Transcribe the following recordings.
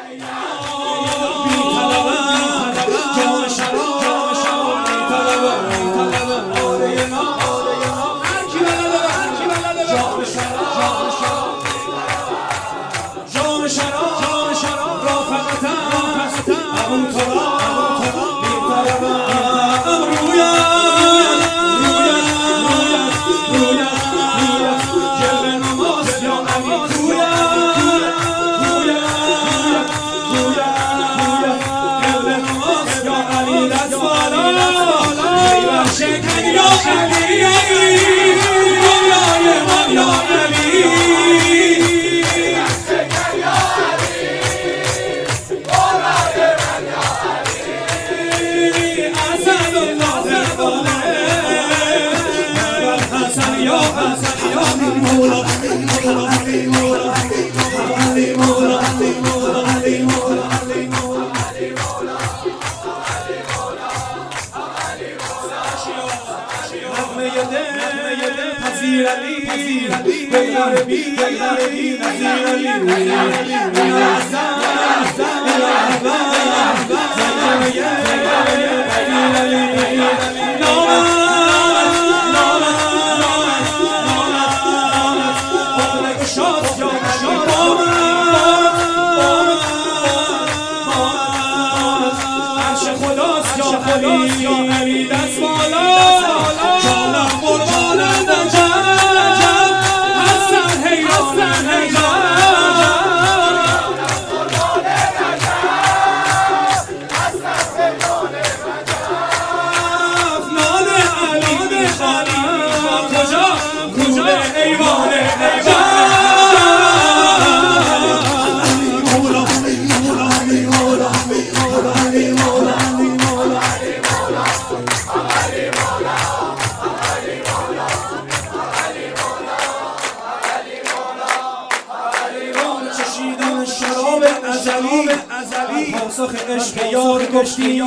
پاسخ عشق یار گفتی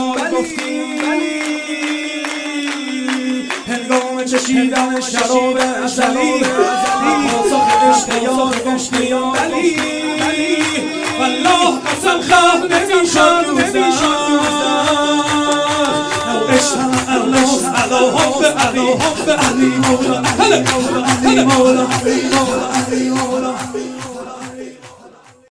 هنگام چشیدن شراب ازلی پاسخ عشق یار گفتی والله قسم خلق نمیشد لو عشق الناس على حب علی مولا علی مولا علی مولا علی مولا